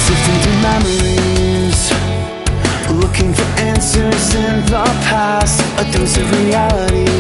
Sifting through memories, looking for answers in the past. A dose of reality